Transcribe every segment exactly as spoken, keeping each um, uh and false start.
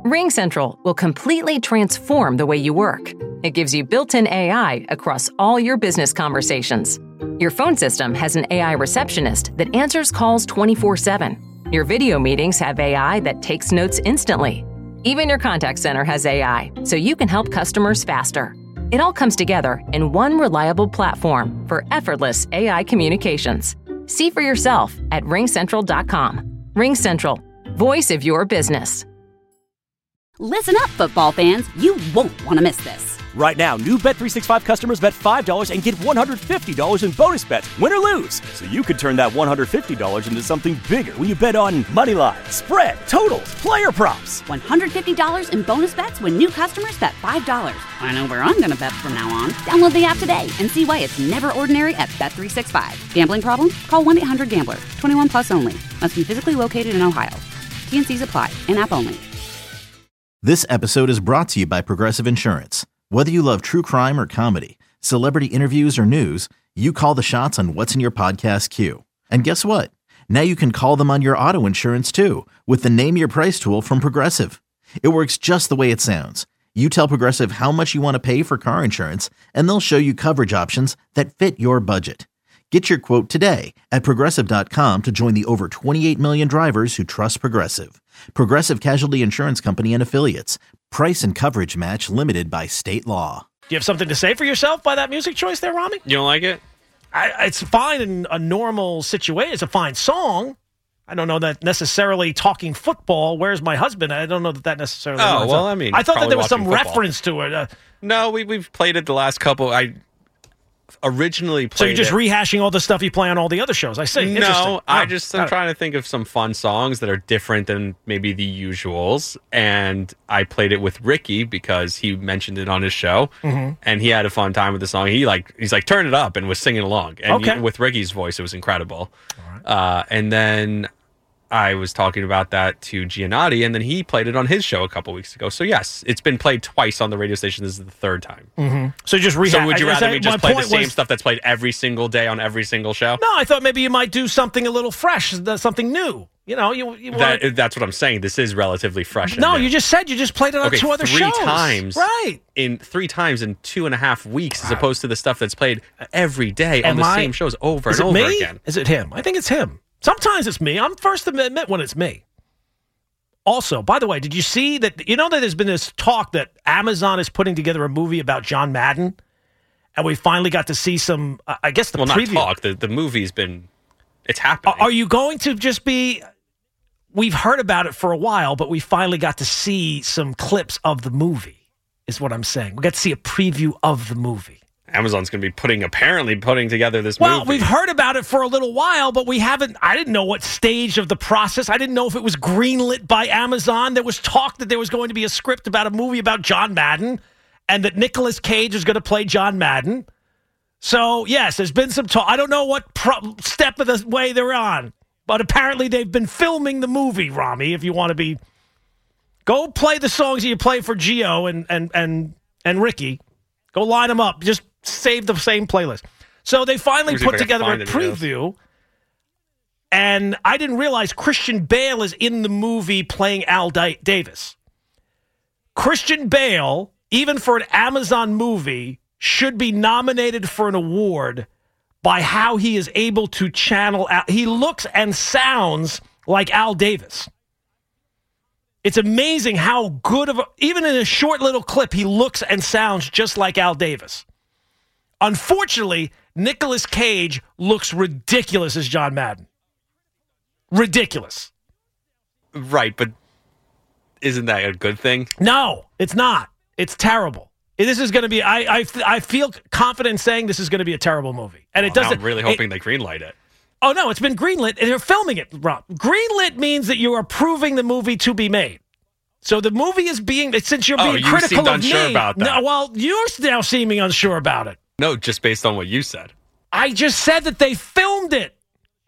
RingCentral will completely transform the way you work. It gives you built-in A I across all your business conversations. Your phone system has an A I receptionist that answers calls twenty-four seven. Your video meetings have A I that takes notes instantly. Even your contact center has A I, so you can help customers faster. It all comes together in one reliable platform for effortless A I communications. See for yourself at ring central dot com. RingCentral, voice of your business. Listen up, football fans. You won't want to miss this. Right now, new Bet three sixty-five customers bet five dollars and get one hundred fifty dollars in bonus bets, win or lose. So you could turn that one hundred fifty dollars into something bigger when you bet on money line, spread, totals, player props. one hundred fifty dollars in bonus bets when new customers bet five dollars. I know where I'm going to bet from now on. Download the app today and see why it's never ordinary at Bet three sixty-five. Gambling problem? Call one eight hundred gambler. twenty-one plus only. Must be physically located in Ohio. T and C's apply. In-app only. This episode is brought to you by Progressive Insurance. Whether you love true crime or comedy, celebrity interviews or news, you call the shots on what's in your podcast queue. And guess what? Now you can call them on your auto insurance too with the Name Your Price tool from Progressive. It works just the way it sounds. You tell Progressive how much you want to pay for car insurance, and they'll show you coverage options that fit your budget. Get your quote today at Progressive dot com to join the over twenty-eight million drivers who trust Progressive. Progressive Casualty Insurance Company and Affiliates. Price and coverage match limited by state law. Do you have something to say for yourself by that music choice there, Rami? You don't like it? I, it's fine in a normal situation. It's a fine song. I don't know that necessarily talking football, where's my husband? I don't know that that necessarily. Oh, well, up. I mean, I thought that there was some football. reference to it. Uh, no, we, we've played it the last couple. I originally played So you're just it. rehashing all the stuff you play on all the other shows. I see. No, I Oh, just, I'm got it. trying to think of some fun songs that are different than maybe the usuals. And I played it with Ricky because he mentioned it on his show. Mm-hmm. And he had a fun time with the song. He like, he's like, turn it up and was singing along. And Okay. you- with Ricky's voice, it was incredible. Uh, and then I was talking about that to Giannotti, and then he played it on his show a couple weeks ago. So yes, it's been played twice on the radio station. This is the third time. Mm-hmm. So just rehash. So would you I- I rather say me just my play the point same was- stuff that's played every single day on every single show? No, I thought maybe you might do something a little fresh, something new. You know, you, you That, want that's what I'm saying. This is relatively fresh. and No, new. you just said you just played it on okay, two other three shows. times, Right. In three times in two and a half weeks, as opposed to the stuff that's played every day on Am the I- same shows over Is and it over me? again. Is it him? I think it's him. Sometimes it's me. I'm first to admit when it's me. Also, by the way, did you see that? You know that there's been this talk that Amazon is putting together a movie about John Madden, and we finally got to see some. Uh, I guess the well, preview. not talk. The the movie's been. It's happening. Are, are you going to just be? We've heard about it for a while, but we finally got to see some clips of the movie. Is what I'm saying. We got to see a preview of the movie. Amazon's going to be putting apparently putting together this Well, movie. we've heard about it for a little while, but we haven't. I didn't know what stage of the process. I didn't know if it was greenlit by Amazon. There was talk that there was going to be a script about a movie about John Madden and that Nicolas Cage is going to play John Madden. So, yes, there's been some talk. I don't know what pro- step of the way they're on, but apparently they've been filming the movie, Rami, if you want to be. Go play the songs that you play for Gio and, and, and, and Ricky. Go line them up. Just save the same playlist. So they finally Let me see if put I can together a find any of those. preview, and I didn't realize Christian Bale is in the movie playing Al Di- Davis. Christian Bale, even for an Amazon movie, should be nominated for an award by how he is able to channel Al. He looks and sounds like Al Davis. It's amazing how good of a, even in a short little clip, he looks and sounds just like Al Davis. Unfortunately, Nicolas Cage looks ridiculous as John Madden. Ridiculous. right, but isn't that a good thing? No, it's not. It's terrible. This is going to be, I, I, I feel confident saying this is going to be a terrible movie. And it Well, now doesn't. I'm really it- hoping they greenlight it. Oh, no, it's been greenlit. They're filming it, Rob. Greenlit means that you are approving the movie to be made. So the movie is being, since you're Oh, being you critical seemed of unsure me. about that. No, well, you're now seeming unsure about it. No, just based on what you said. I just said that they filmed it.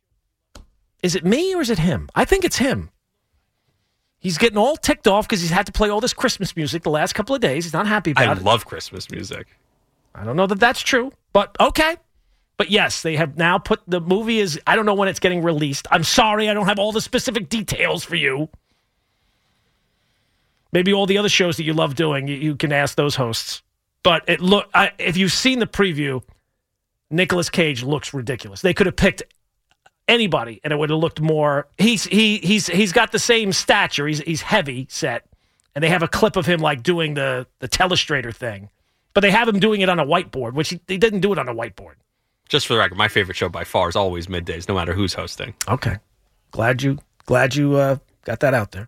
Is it me or is it him? I think it's him. He's getting all ticked off because he's had to play all this Christmas music the last couple of days. He's not happy about I it. love Christmas music. I don't know that that's true, but okay. But yes, they have now put the movie is, I don't know when it's getting released. I'm sorry, I don't have all the specific details for you. Maybe all the other shows that you love doing, you, you can ask those hosts. But it look, I, if you've seen the preview, Nicolas Cage looks ridiculous. They could have picked anybody, and it would have looked more. He's he he's he's got the same stature. He's he's heavy set, and they have a clip of him like doing the the telestrator thing, but they have him doing it on a whiteboard, which he, he didn't do it on a whiteboard. Just for the record, my favorite show by far is always Middays, no matter who's hosting. Okay, glad you glad you uh, got that out there.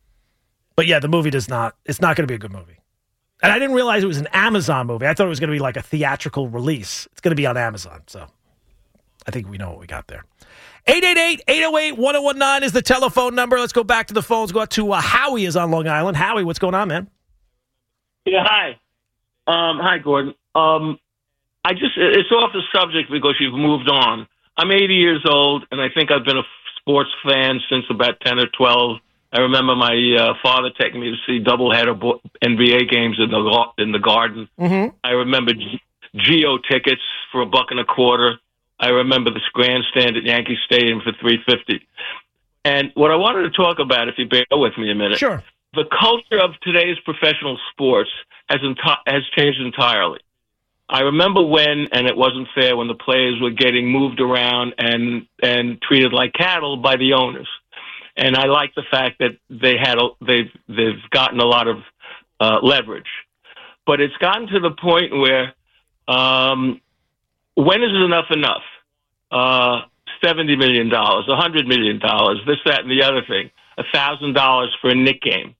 But yeah, the movie does not. It's not going to be a good movie. And I didn't realize it was an Amazon movie. I thought it was going to be like a theatrical release. It's going to be on Amazon, so I think we know what we got there. eight eight eight, eight oh eight, one oh one nine is the telephone number. Let's go back to the phones. Go out to uh, Howie is on Long Island. Howie, what's going on, man? Yeah, hi. Um, hi, Gordon. Um, I just, it's off the subject because you've moved on. I'm eighty years old, and I think I've been a sports fan since about ten or twelve. I remember my uh, father taking me to see doubleheader N B A games in the in the Garden. Mm-hmm. I remember G- Geo tickets for a buck and a quarter. I remember this grandstand at Yankee Stadium for three fifty. And what I wanted to talk about, if you bear with me a minute, sure. The culture of today's professional sports has enti- has changed entirely. I remember when, and it wasn't fair, when the players were getting moved around and and treated like cattle by the owners. And I like the fact that they had a, they've they've gotten a lot of uh, leverage, but it's gotten to the point where um, when is enough enough? Uh, Seventy million dollars, a hundred million dollars, this, that, and the other thing. A thousand dollars for a Knick game.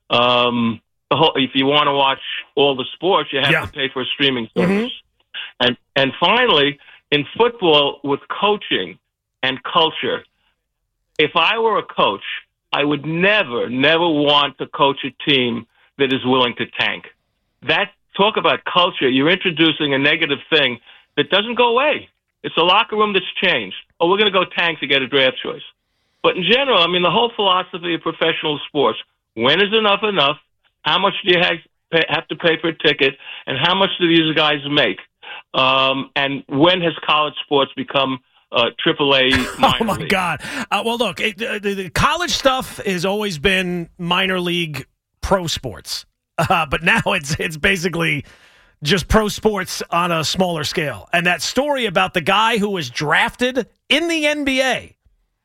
Um, the whole, if you want to watch all the sports, you have yeah. to pay for a streaming service. Mm-hmm. And and finally, in football, with coaching and culture. If I were a coach, I would never, never want to coach a team that is willing to tank. That, talk about culture, you're introducing a negative thing that doesn't go away. It's a locker room that's changed. Oh, we're going to go tank to get a draft choice. But in general, I mean, the whole philosophy of professional sports, when is enough enough? How much do you have, pay, have to pay for a ticket? And how much do these guys make? Um, and when has college sports become Uh, triple A minor Oh, my league. God. Uh, well, look, it, uh, the, the college stuff has always been minor league pro sports. Uh, but now it's it's basically just pro sports on a smaller scale. And that story about the guy who was drafted in the N B A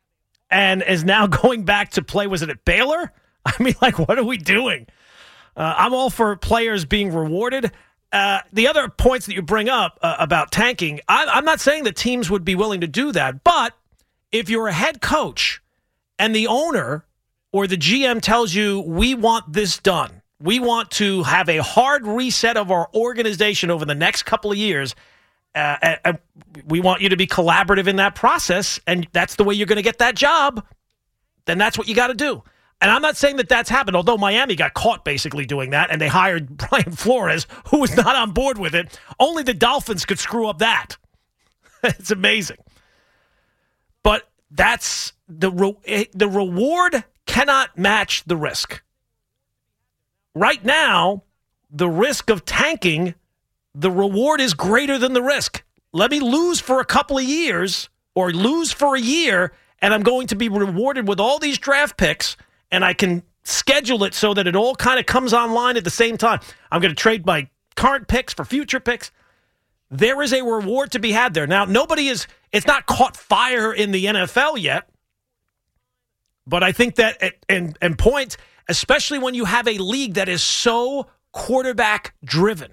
and is now going back to play, was it at Baylor? I mean, like, what are we doing? Uh, I'm all for players being rewarded. Uh, the other points that you bring up uh, about tanking, I, I'm not saying that teams would be willing to do that, but if you're a head coach and the owner or the G M tells you, we want this done, we want to have a hard reset of our organization over the next couple of years, uh, and, and we want you to be collaborative in that process, and that's the way you're going to get that job, then that's what you got to do. And I'm not saying that that's happened, although Miami got caught basically doing that, and they hired Brian Flores, who was not on board with it. Only the Dolphins could screw up that. It's amazing. But that's the re- the reward cannot match the risk. Right now, the risk of tanking, the reward is greater than the risk. Let me lose for a couple of years or lose for a year, and I'm going to be rewarded with all these draft picks, and I can schedule it so that it all kind of comes online at the same time. I'm going to trade my current picks for future picks. There is a reward to be had there. Now, nobody is, it's not caught fire in the N F L yet, but I think that, at, and, and points, especially when you have a league that is so quarterback driven.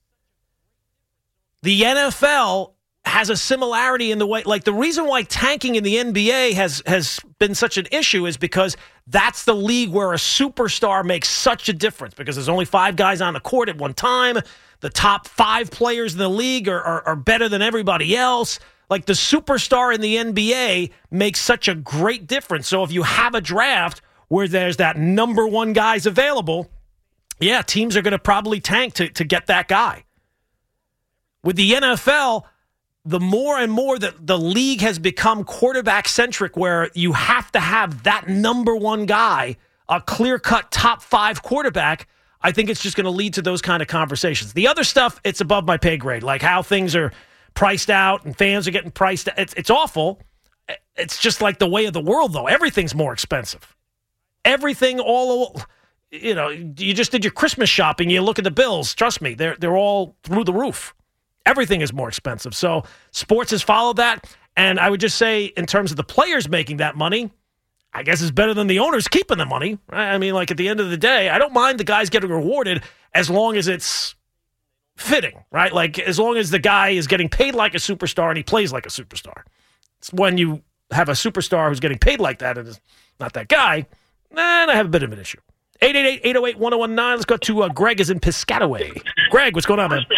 The N F L has a similarity in the way, like the reason why tanking in the N B A has, has been such an issue is because that's the league where a superstar makes such a difference because there's only five guys on the court at one time. The top five players in the league are, are, are better than everybody else. Like the superstar in the N B A makes such a great difference. So if you have a draft where there's that number one guys available, yeah, teams are going to probably tank to, to get that guy. With the N F L, the more and more that the league has become quarterback-centric where you have to have that number one guy, a clear-cut top five quarterback, I think it's just going to lead to those kind of conversations. The other stuff, it's above my pay grade, like how things are priced out and fans are getting priced out. It's, it's awful. It's just like the way of the world, though. Everything's more expensive. Everything, all you know, you just did your Christmas shopping. You look at the bills. Trust me, they're they're all through the roof. Everything is more expensive. So sports has followed that. And I would just say, in terms of the players making that money, I guess it's better than the owners keeping the money. Right? I mean, like at the end of the day, I don't mind the guys getting rewarded as long as it's fitting, right? Like as long as the guy is getting paid like a superstar and he plays like a superstar. It's when you have a superstar who's getting paid like that and is not that guy, then I have a bit of an issue. eight eight eight, eight oh eight, one oh one nine. Let's go to uh, Greg is in Piscataway. Greg, what's going on, man?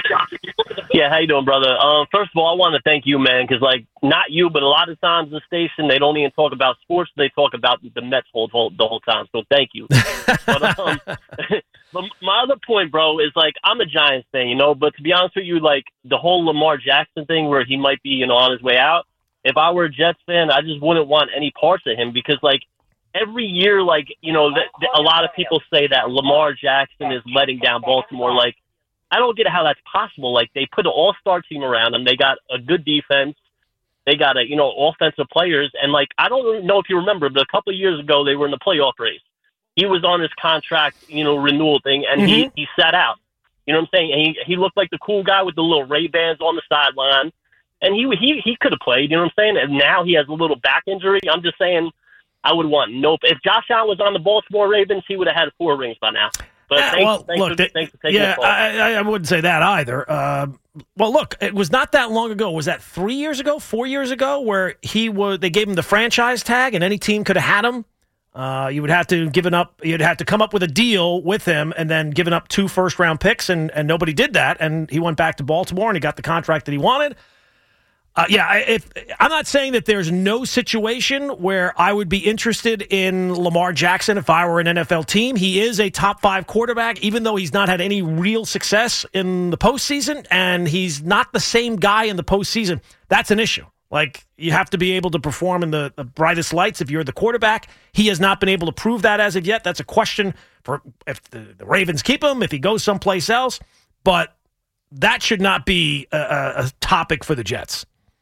Yeah, how you doing, brother? Um, first of all, I want to thank you, man, because, like, not you, but a lot of times the station, they don't even talk about sports. They talk about the Mets whole, whole, the whole time, so thank you. but, um, but my other point, bro, is, like, I'm a Giants fan, you know, but to be honest with you, like, the whole Lamar Jackson thing where he might be, you know, on his way out, if I were a Jets fan, I just wouldn't want any parts of him because, like, every year, like, you know, th- th- a lot of people say that Lamar Jackson is letting down Baltimore. Like, I don't get how that's possible. Like, they put an all-star team around him. They got a good defense. They got, a, you know, offensive players. And, like, I don't know if you remember, but a couple of years ago, they were in the playoff race. He was on his contract, you know, renewal thing, and mm-hmm. he, he sat out. You know what I'm saying? And he, he looked like the cool guy with the little Ray-Bans on the sideline. And he he he could have played, you know what I'm saying? And now he has a little back injury. I'm just saying I would want nope. If Josh Allen was on the Baltimore Ravens, he would have had four rings by now. But yeah, thanks, well, thanks, look, for, they, thanks for taking yeah, the call. I, I wouldn't say that either. Uh, well, look, it was not that long ago. Was that three years ago, four years ago, where he was? They gave him the franchise tag, and any team could have had him. Uh, you would have to give it up. You'd have to come up with a deal with him, and then giving up two first round picks, and and nobody did that. And he went back to Baltimore, and he got the contract that he wanted. Uh, yeah, if, I'm not saying that there's no situation where I would be interested in Lamar Jackson if I were an N F L team. He is a top five quarterback, even though he's not had any real success in the postseason, and he's not the same guy in the postseason. That's an issue. Like, you have to be able to perform in the, the brightest lights if you're the quarterback. He has not been able to prove that as of yet. That's a question for if the, the Ravens keep him, if he goes someplace else. But that should not be a, a topic for the Jets.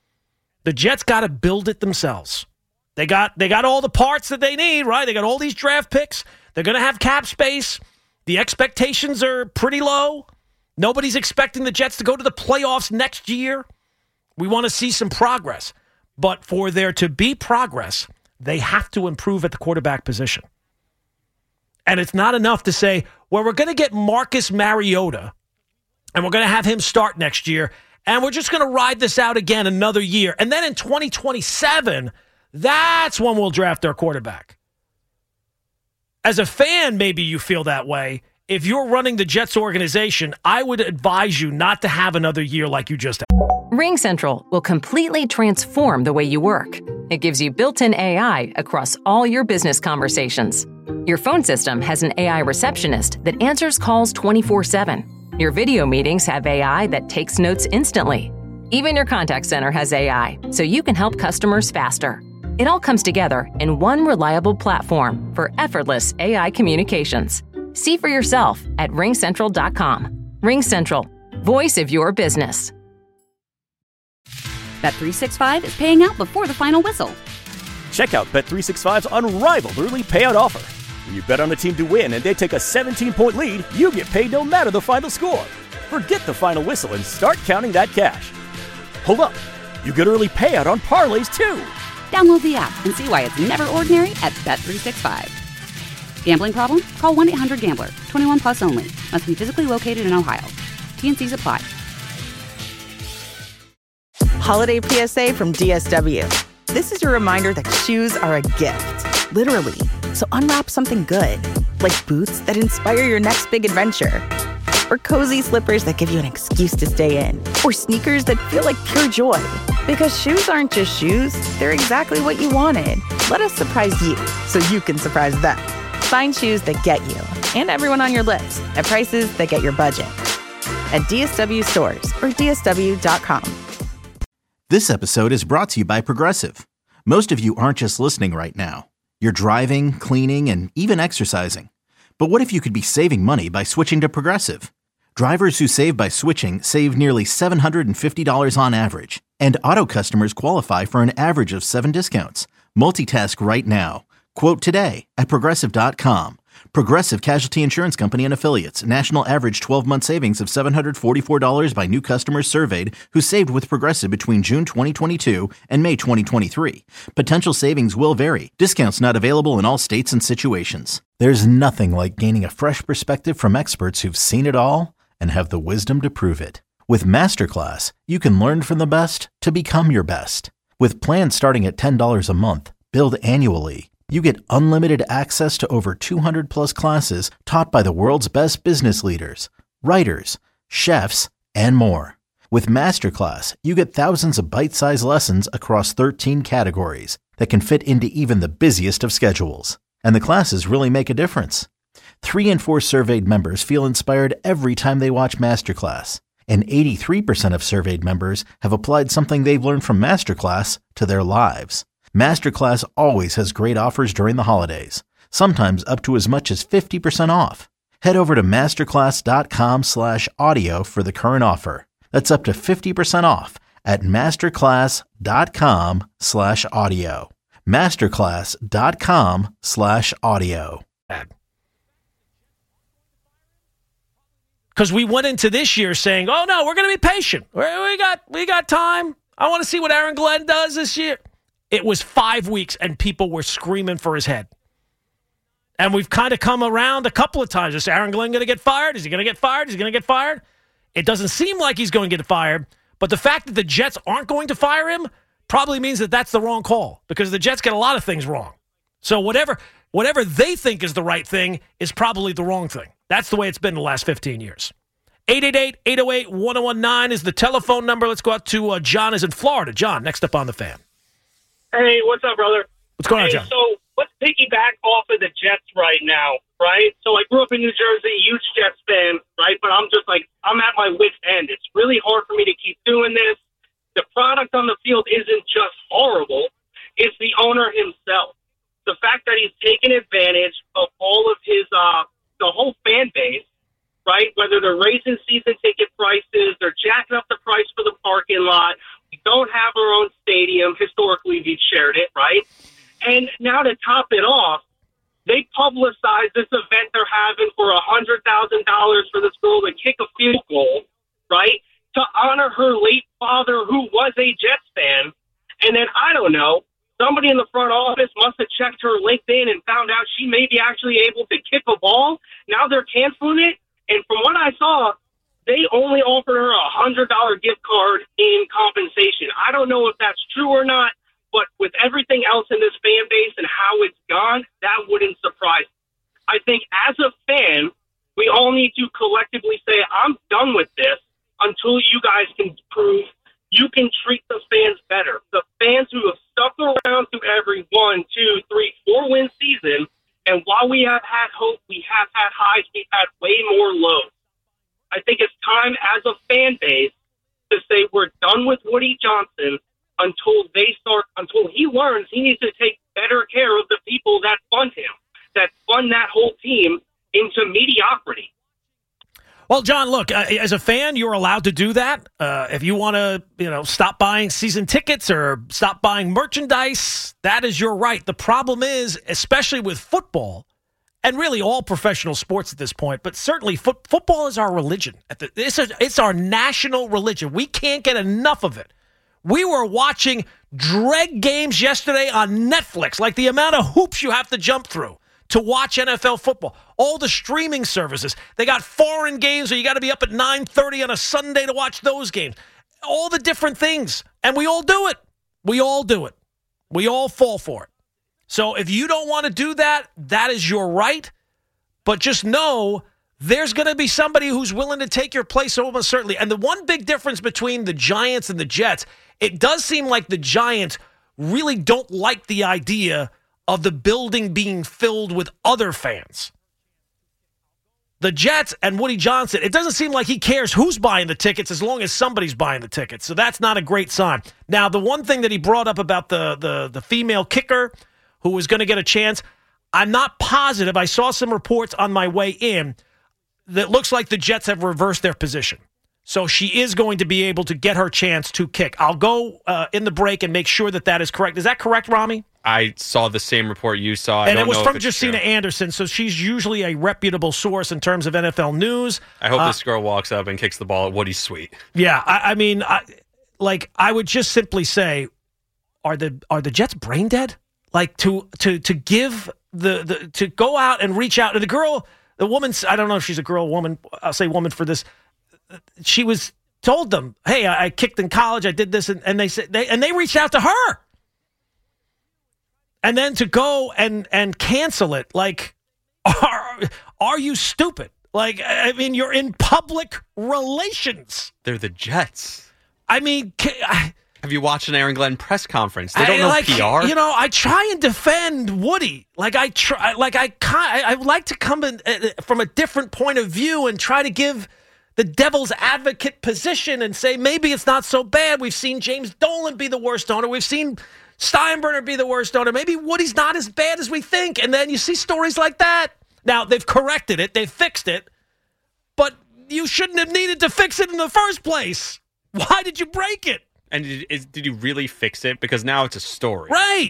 The Jets got to build it themselves. They got they got all the parts that they need, right? They got all these draft picks. They're going to have cap space. The expectations are pretty low. Nobody's expecting the Jets to go to the playoffs next year. We want to see some progress. But for there to be progress, they have to improve at the quarterback position. And it's not enough to say, well, we're going to get Marcus Mariota, and we're going to have him start next year, and we're just going to ride this out again another year. And then in twenty twenty-seven, that's when we'll draft our quarterback. As a fan, maybe you feel that way. If you're running the Jets organization, I would advise you not to have another year like you just had. RingCentral will completely transform the way you work. It gives you built-in A I across all your business conversations. Your phone system has an A I receptionist that answers calls twenty-four seven. Your video meetings have A I that takes notes instantly. Even your contact center has A I, so you can help customers faster. It all comes together in one reliable platform for effortless A I communications. See for yourself at ring central dot com. RingCentral, voice of your business. Bet three sixty-five is paying out before the final whistle. Check out Bet three sixty-five's unrivaled early payout offer. When you bet on a team to win and they take a seventeen-point lead, you get paid no matter the final score. Forget the final whistle and start counting that cash. Hold up. You get early payout on parlays, too. Download the app and see why it's never ordinary at Bet three sixty-five. Gambling problem? Call one eight hundred gambler. twenty-one plus only. Must be physically located in Ohio. T N Cs apply. Holiday P S A from D S W. This is your reminder that shoes are a gift, literally. So unwrap something good, like boots that inspire your next big adventure, or cozy slippers that give you an excuse to stay in, or sneakers that feel like pure joy. Because shoes aren't just shoes, they're exactly what you wanted. Let us surprise you so you can surprise them. Find shoes that get you and everyone on your list at prices that get your budget. At D S W stores or D S W dot com. This episode is brought to you by Progressive. Most of you aren't just listening right now. You're driving, cleaning, and even exercising. But what if you could be saving money by switching to Progressive? Drivers who save by switching save nearly seven hundred fifty dollars on average. And auto customers qualify for an average of seven discounts. Multitask right now. Quote today at progressive dot com. Progressive Casualty Insurance Company and Affiliates. National average twelve-month savings of seven hundred forty-four dollars by new customers surveyed who saved with Progressive between June twenty twenty-two and May twenty twenty-three. Potential savings will vary. Discounts not available in all states and situations. There's nothing like gaining a fresh perspective from experts who've seen it all and have the wisdom to prove it. With Masterclass, you can learn from the best to become your best. With plans starting at ten dollars a month, billed annually, you get unlimited access to over two hundred plus classes taught by the world's best business leaders, writers, chefs, and more. With Masterclass, you get thousands of bite-sized lessons across thirteen categories that can fit into even the busiest of schedules. And the classes really make a difference. Three in four surveyed members feel inspired every time they watch Masterclass. And eighty-three percent of surveyed members have applied something they've learned from Masterclass to their lives. Masterclass always has great offers during the holidays, sometimes up to as much as fifty percent off. Head over to masterclass.com slash audio for the current offer. That's up to fifty percent off at masterclass.com slash audio. Masterclass.com slash audio. Because we went into this year saying, oh, no, we're going to be patient. We we got, we got time. I want to see what Aaron Glenn does this year. It was five weeks, and people were screaming for his head. And we've kind of come around a couple of times. Is Aaron Glenn going to get fired? Is he going to get fired? Is he going to get fired? It doesn't seem like he's going to get fired, but the fact that the Jets aren't going to fire him probably means that that's the wrong call, because the Jets get a lot of things wrong. So whatever whatever they think is the right thing is probably the wrong thing. That's the way it's been the last fifteen years. eight eight eight, eight oh eight, one oh one nine is the telephone number. Let's go out to uh, John is in Florida. John, next up on the Fan. Hey, what's up, brother? What's going hey, on, John? So let's piggyback off of the Jets right now, right? So I grew up in New Jersey, huge Jets fan, right? But I'm just like, I'm at my wit's end. It's really hard for me to keep doing this. The product on the field isn't just horrible. It's the owner himself. The fact that he's taken advantage of all of his, uh, the whole fan base, right? Whether they're raising season ticket prices, they're jacking up the price for the parking lot. We don't have our own stadium. Historically, we've shared it, right? And now to top it off, they publicize this event they're having for one hundred thousand dollars for this girl to kick a field goal, right? To honor her late father, who was a Jets fan. And then, I don't know, somebody in the front office must have checked her LinkedIn and found out she may be actually able to kick a ball. Now they're canceling it. And from what I saw, they only offered her a one hundred dollars gift card in compensation. I don't know if that's true or not, but with everything else in this fan base and how it's gone, that wouldn't surprise me. I think as a fan, we all need to collectively say, I'm done with this until you guys can prove you can treat the fans better. The fans who have stuck around through every one, two, three, four win season, and while we have had hope, we have had highs, we've had way more lows. I think it's time as a fan base to say we're done with Woody Johnson until they start, until he learns he needs to take better care of the people that fund him, that fund that whole team into mediocrity. Well, John, look, uh, as a fan, you're allowed to do that. Uh, if you want to, you know, stop buying season tickets or stop buying merchandise, that is your right. The problem is, especially with football, and really all professional sports at this point, but certainly foot, football is our religion. At the, it's, a, it's our national religion. We can't get enough of it. We were watching dreg games yesterday on Netflix, like the amount of hoops you have to jump through to watch N F L football. All the streaming services. They got foreign games where you got to be up at nine thirty on a Sunday to watch those games. All the different things. And we all do it. We all do it. We all fall for it. So if you don't want to do that, that is your right. But just know there's going to be somebody who's willing to take your place almost certainly. And the one big difference between the Giants and the Jets, it does seem like the Giants really don't like the idea of the building being filled with other fans. The Jets and Woody Johnson, it doesn't seem like he cares who's buying the tickets as long as somebody's buying the tickets. So that's not a great sign. Now, the one thing that he brought up about the the, the female kicker who was going to get a chance, I'm not positive. I saw some reports on my way in that looks like the Jets have reversed their position. So she is going to be able to get her chance to kick. I'll go uh, in the break and make sure that that is correct. Is that correct, Rami? I saw the same report you saw. I and don't it was know from if it's Justina true. Anderson, so she's usually a reputable source in terms of N F L news. I hope uh, this girl walks up and kicks the ball at Woody Sweet. Yeah, I, I mean, I, like I would just simply say, are the are the Jets brain dead? Like to to to give the, the to go out and reach out to the girl, the woman. I don't know if she's a girl, woman. I'll say woman for this. She was told them, "Hey, I, I kicked in college. I did this," and, and they said they and they reached out to her. And then to go and, and cancel it, like, are, are you stupid? Like, I mean, you're in public relations. They're the Jets. I mean, I, have you watched an Aaron Glenn press conference? They don't I, know like, P R. You know, I try and defend Woody. Like I try, like I, I, I like to come in uh, from a different point of view and try to give the devil's advocate position and say maybe it's not so bad. We've seen James Dolan be the worst owner. We've seen Steinbrenner be the worst owner. Maybe Woody's not as bad as we think. And then you see stories like that. Now, they've corrected it. They've fixed it. But you shouldn't have needed to fix it in the first place. Why did you break it? And did, is, did you really fix it? Because now it's a story. Right.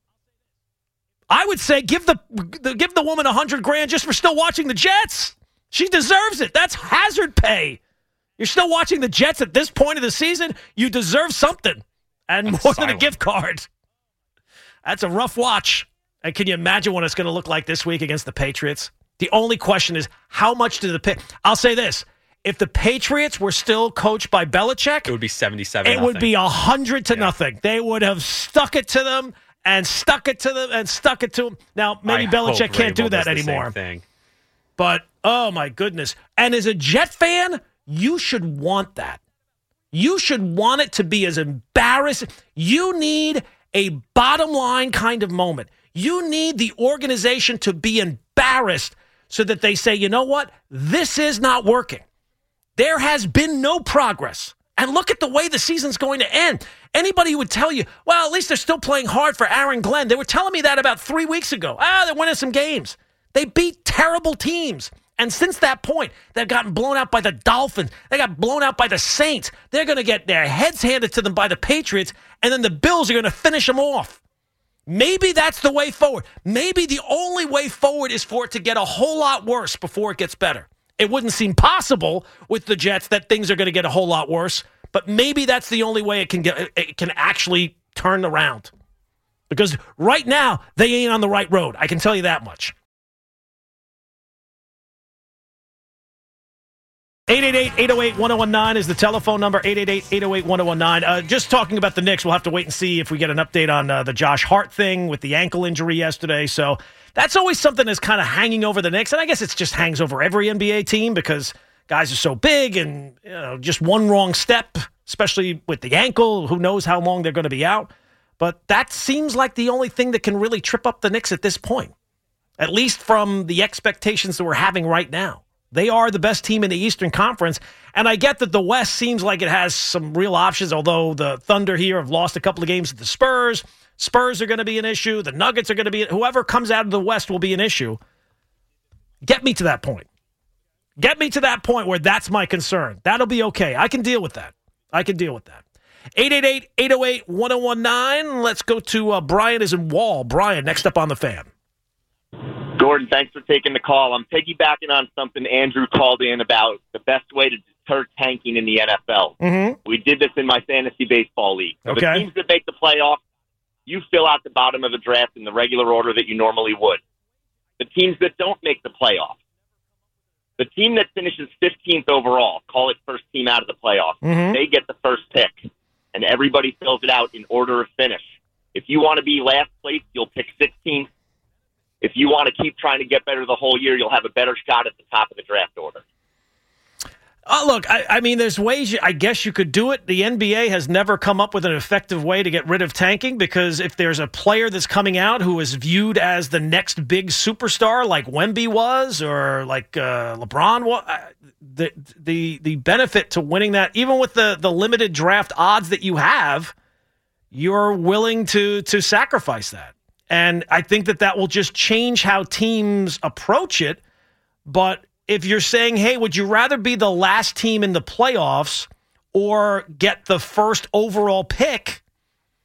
I would say give the, the give the woman a hundred grand just for still watching the Jets. She deserves it. That's hazard pay. You're still watching the Jets at this point of the season. You deserve something. And I'm more silent. than a gift card. That's a rough watch. And can you imagine what it's going to look like this week against the Patriots? The only question is, how much do the pa- I'll say this. If the Patriots were still coached by Belichick, it would be seventy-seven. It nothing. would be one hundred to Yeah. nothing. They would have stuck it to them and stuck it to them and stuck it to them. Now, maybe I Belichick hope can't do Vrabel that does the same anymore. thing. But, oh, my goodness. And as a Jet fan, you should want that. You should want it to be as embarrassing. You need a bottom line kind of moment. You need the organization to be embarrassed so that they say, you know what? This is not working. There has been no progress. And look at the way the season's going to end. Anybody who would tell you, well, at least they're still playing hard for Aaron Glenn. They were telling me that about three weeks ago. Ah, they're winning some games. They beat terrible teams. And since that point, they've gotten blown out by the Dolphins. They got blown out by the Saints. They're going to get their heads handed to them by the Patriots, and then the Bills are going to finish them off. Maybe that's the way forward. Maybe the only way forward is for it to get a whole lot worse before it gets better. It wouldn't seem possible with the Jets that things are going to get a whole lot worse, but maybe that's the only way it can get it can actually turn around. Because right now, they ain't on the right road. I can tell you that much. eight eight eight, eight oh eight, one oh one nine is the telephone number, eight eight eight, eight oh eight, one oh one nine. Uh, just talking about the Knicks, we'll have to wait and see if we get an update on uh, the Josh Hart thing with the ankle injury yesterday. So that's always something that's kind of hanging over the Knicks, and I guess it just hangs over every N B A team because guys are so big and you know, just one wrong step, especially with the ankle, who knows how long they're going to be out. But that seems like the only thing that can really trip up the Knicks at this point, at least from the expectations that we're having right now. They are the best team in the Eastern Conference, and I get that the West seems like it has some real options, although the Thunder here have lost a couple of games to the Spurs. Spurs are going to be an issue. The Nuggets are going to be – whoever comes out of the West will be an issue. Get me to that point. Get me to that point where that's my concern. That'll be okay. I can deal with that. I can deal with that. eight eight eight, eight oh eight, one oh one nine. Let's go to uh, Brian is in Wall. Brian, next up on the Fan. Gordon, thanks for taking the call. I'm piggybacking on something Andrew called in about the best way to deter tanking in the N F L. Mm-hmm. We did this in my fantasy baseball league. So Okay. the teams that make the playoffs, you fill out the bottom of the draft in the regular order that you normally would. The teams that don't make the playoffs, the team that finishes fifteenth overall, call it first team out of the playoffs, Mhm. they get the first pick, and everybody fills it out in order of finish. If you want to be last place, you'll pick sixteenth. If you want to keep trying to get better the whole year, you'll have a better shot at the top of the draft order. Uh, look, I, I mean, there's ways, you, I guess you could do it. The N B A has never come up with an effective way to get rid of tanking because if there's a player that's coming out who is viewed as the next big superstar like Wemby was or like uh, LeBron was, uh, the, the, the benefit to winning that, even with the, the limited draft odds that you have, you're willing to to sacrifice that. And I think that that will just change how teams approach it. But if you're saying, hey, would you rather be the last team in the playoffs or get the first overall pick?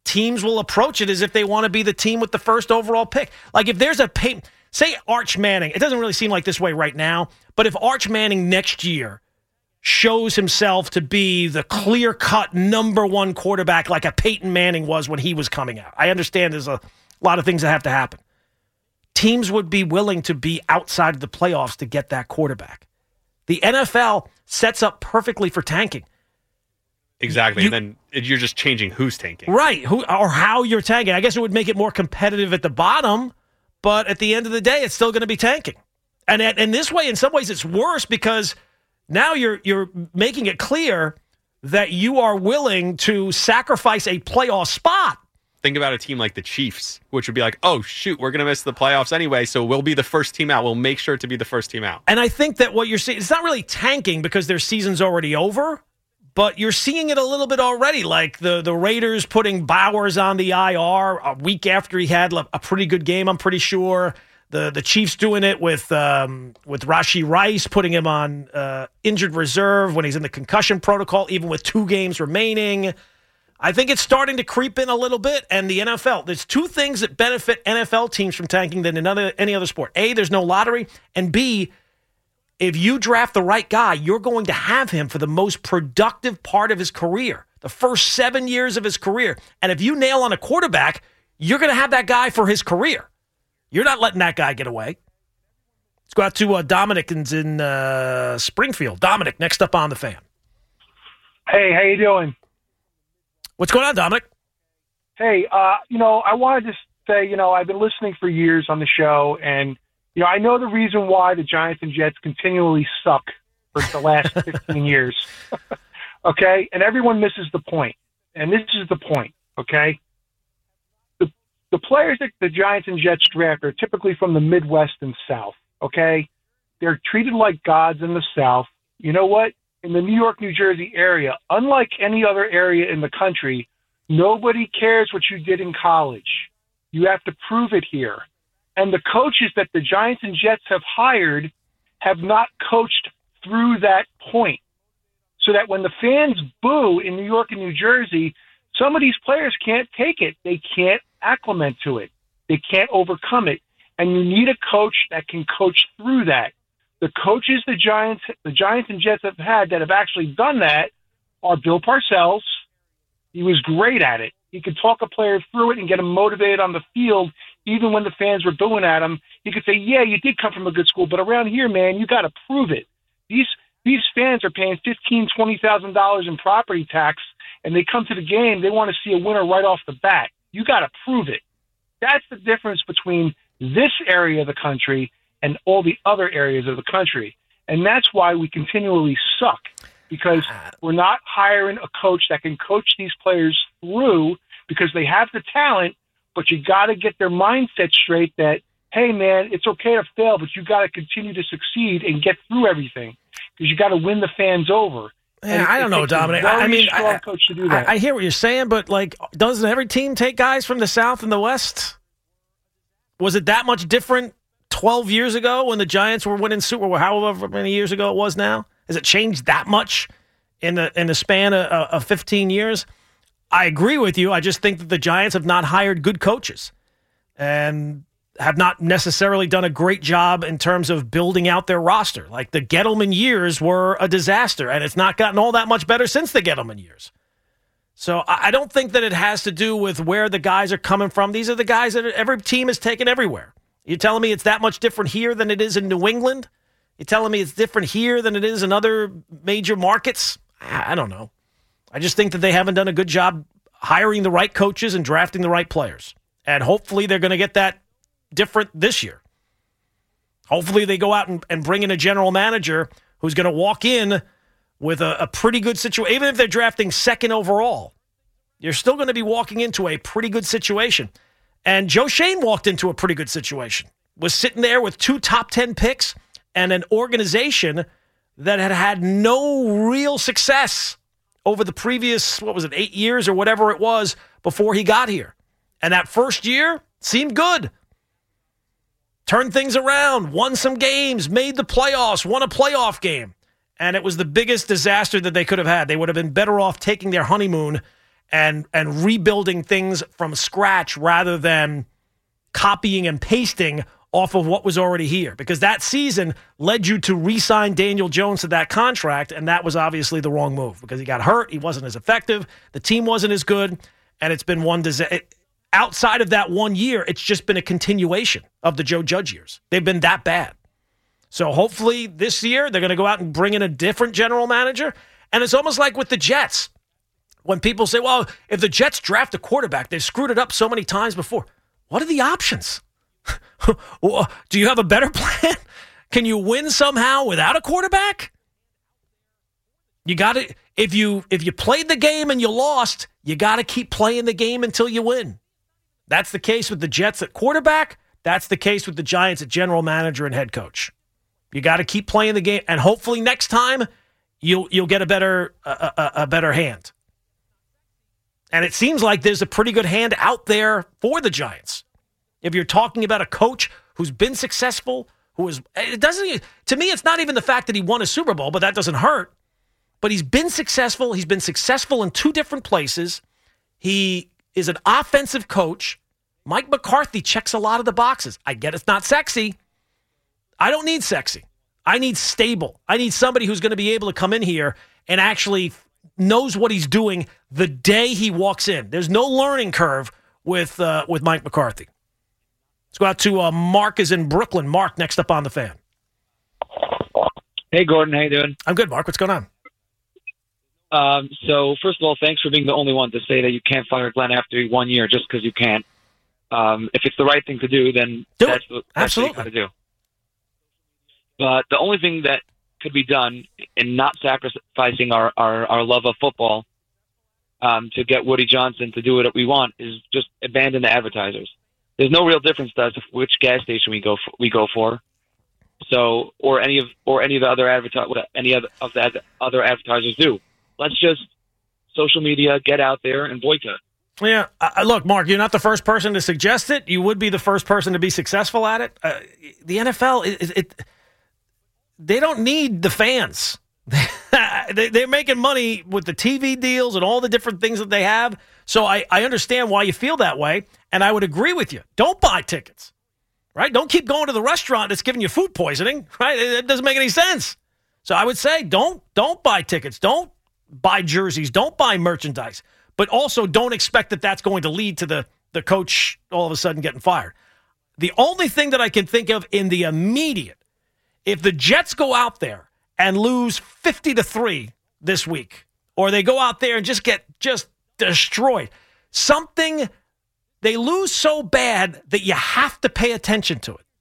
teams will approach it as if they want to be the team with the first overall pick. Like if there's a pay, say Arch Manning, it doesn't really seem like this way right now, but if Arch Manning next year shows himself to be the clear-cut number one quarterback like a Peyton Manning was when he was coming out, I understand there's a lot of things that have to happen. Teams would be willing to be outside of the playoffs to get that quarterback. The N F L sets up perfectly for tanking. Exactly. You, and then you're just changing who's tanking. Right. Who or how you're tanking. I guess it would make it more competitive at the bottom, but at the end of the day, it's still going to be tanking. And in this way, in some ways, it's worse because now you're you're making it clear that you are willing to sacrifice a playoff spot. Think about a team like the Chiefs, which would be like, oh, shoot, we're going to miss the playoffs anyway, so we'll be the first team out. We'll make sure to be the first team out. And I think that what you're seeing, it's not really tanking because their season's already over, but you're seeing it a little bit already, like the, the Raiders putting Bowers on the I R a week after he had a pretty good game, I'm pretty sure. The the Chiefs doing it with um, with Rashee Rice, putting him on uh, injured reserve when he's in the concussion protocol, even with two games remaining. I think it's starting to creep in a little bit, and the N F L. There's two things that benefit N F L teams from tanking than in other, any other sport. A, there's no lottery, and B, if you draft the right guy, you're going to have him for the most productive part of his career, the first seven years of his career. And if you nail on a quarterback, you're going to have that guy for his career. You're not letting that guy get away. Let's go out to uh, Dominic in uh, Springfield. Dominic, next up on the Fan. Hey, how you doing? What's going on, Dominic? Hey, uh, you know, I wanted to say, you know, I've been listening for years on the show, and, you know, I know the reason why the Giants and Jets continually suck for the last fifteen years. Okay? And everyone misses the point. And this is the point, okay? The, the players that the Giants and Jets draft are typically from the Midwest and South, okay? They're treated like gods in the South. You know what? In the New York, New Jersey area, unlike any other area in the country, nobody cares what you did in college. You have to prove it here. And the coaches that the Giants and Jets have hired have not coached through that point. So that when the fans boo in New York and New Jersey, some of these players can't take it. They can't acclimate to it. They can't overcome it. And you need a coach that can coach through that. The coaches the Giants, the Giants and Jets have had that have actually done that are Bill Parcells. He was great at it. He could talk a player through it and get him motivated on the field, even when the fans were booing at him. He could say, yeah, you did come from a good school, but around here, man, you got to prove it. These these fans are paying fifteen thousand dollars, twenty thousand dollars in property tax, and they come to the game, they want to see a winner right off the bat. You got to prove it. That's the difference between this area of the country and all the other areas of the country. And that's why we continually suck, because we're not hiring a coach that can coach these players through, because they have the talent, but you got to get their mindset straight that, hey, man, it's okay to fail, but you got to continue to succeed and get through everything, because you got to win the fans over. Yeah, I don't know, Dominic. I mean, I, coach to do that. I, I hear what you're saying, but like, doesn't every team take guys from the South and the West? Was it that much different twelve years ago when the Giants were winning Super Bowl, however many years ago it was now? Has it changed that much in the in the span of, of fifteen years? I agree with you. I just think that the Giants have not hired good coaches and have not necessarily done a great job in terms of building out their roster. Like the Gettleman years were a disaster, and it's not gotten all that much better since the Gettleman years. So I don't think that it has to do with where the guys are coming from. These are the guys that every team has taken everywhere. You're telling me it's that much different here than it is in New England? You're telling me it's different here than it is in other major markets? I don't know. I just think that they haven't done a good job hiring the right coaches and drafting the right players. And hopefully they're going to get that different this year. Hopefully they go out and, and bring in a general manager who's going to walk in with a, a pretty good situation. Even if they're drafting second overall, you're still going to be walking into a pretty good situation. And Joe Schoen walked into a pretty good situation. Was sitting there with two top ten picks and an organization that had had no real success over the previous, what was it, eight years or whatever it was before he got here. And that first year seemed good. Turned things around, won some games, made the playoffs, won a playoff game. And it was the biggest disaster that they could have had. They would have been better off taking their honeymoon and and rebuilding things from scratch rather than copying and pasting off of what was already here, because that season led you to re-sign Daniel Jones to that contract, and that was obviously the wrong move because he got hurt, he wasn't as effective, the team wasn't as good, and it's been one disaster. Outside of that one year, it's just been a continuation of the Joe Judge years. They've been that bad. So hopefully this year they're going to go out and bring in a different general manager, and it's almost like with the Jets. When people say, well, if the Jets draft a quarterback, they've screwed it up so many times before. What are the options? Do you have a better plan? Can you win somehow without a quarterback? You got to if you if you played the game and you lost, you got to keep playing the game until you win. That's the case with the Jets at quarterback. That's the case with the Giants at general manager and head coach. You got to keep playing the game, and hopefully next time you'll you'll get a better a, a, a better hand. And it seems like there's a pretty good hand out there for the Giants. If you're talking about a coach who's been successful, who is, it doesn't, to me, it's not even the fact that he won a Super Bowl, but that doesn't hurt. But he's been successful. He's been successful in two different places. He is an offensive coach. Mike McCarthy checks a lot of the boxes. I get it's not sexy. I don't need sexy. I need stable. I need somebody who's going to be able to come in here and actually knows what he's doing the day he walks in. There's no learning curve with uh, with Mike McCarthy. Let's go out to uh, Mark is in Brooklyn. Mark, next up on the Fan. Hey, Gordon. How you doing? I'm good, Mark. What's going on? Um, so, first of all, thanks for being the only one to say that you can't fire Glenn after one year just because you can. Um, if it's the right thing to do, then do that's, it. what, that's Absolutely. what you got to do. But the only thing that could be done in not sacrificing our, our, our love of football um, to get Woody Johnson to do what we want is just abandon the advertisers. There's no real difference to us which gas station we go for, we go for. So, or any of or any of the other advertise what any other of the other advertisers do. Let's just social media, get out there and boycott. Yeah, uh, look, Mark, you're not the first person to suggest it. You would be the first person to be successful at it. Uh, the N F L, it, it, it, they don't need the fans. they, they're making money with the T V deals and all the different things that they have. So I, I understand why you feel that way, and I would agree with you. Don't buy tickets, right? Don't keep going to the restaurant that's giving you food poisoning, right? It, it doesn't make any sense. So I would say don't don't buy tickets. Don't buy jerseys. Don't buy merchandise. But also don't expect that that's going to lead to the, the coach all of a sudden getting fired. The only thing that I can think of in the immediate, if the Jets go out there and lose fifty to three this week, or they go out there and just get just destroyed, something, they lose so bad that you have to pay attention to it,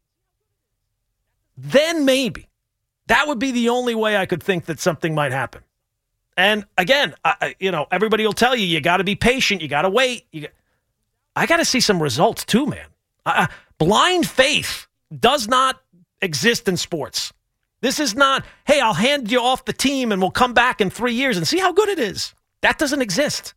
then maybe. That would be the only way I could think that something might happen. And again, I, you know, everybody will tell you, you got to be patient. You got to wait. You got, I got to see some results too, man. Uh, blind faith does not exist in sports. This is not, hey, I'll hand you off the team and we'll come back in three years and see how good it is. That doesn't exist.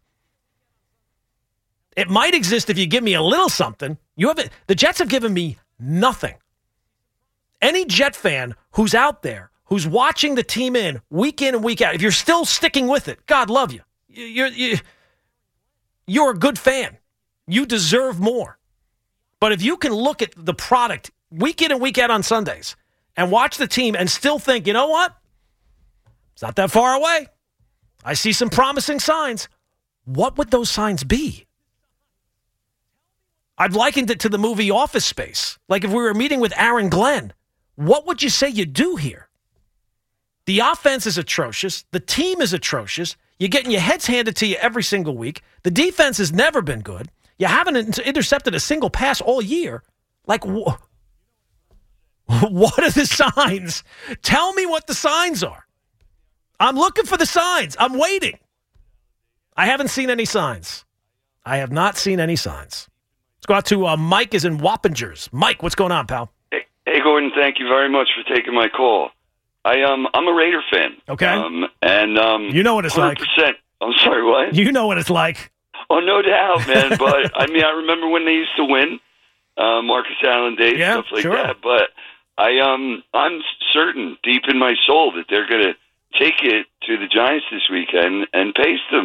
It might exist if you give me a little something. You have the Jets have given me nothing. Any Jet fan who's out there, who's watching the team in week in and week out, if you're still sticking with it, God love you. You're, you're, you're a good fan. You deserve more. But if you can look at the product week in and week out on Sundays and watch the team and still think, you know what? It's not that far away. I see some promising signs. What would those signs be? I've likened it to the movie Office Space. Like if we were meeting with Aaron Glenn, what would you say you do here? The offense is atrocious. The team is atrocious. You're getting your heads handed to you every single week. The defense has never been good. You haven't intercepted a single pass all year. Like, wh- what are the signs? Tell me what the signs are. I'm looking for the signs. I'm waiting. I haven't seen any signs. I have not seen any signs. Let's go out to uh, Mike is in Wappingers. Mike, what's going on, pal? Hey, hey, Gordon, thank you very much for taking my call. I um I'm a Raider fan. Okay. Um, and um you know what it's one hundred percent, like. I'm sorry, what? You know what it's like. Oh, no doubt, man. But I mean, I remember when they used to win, uh, Marcus Allen days, yeah, stuff like sure. that. But I um I'm certain deep in my soul that they're gonna take it to the Giants this weekend and paste them.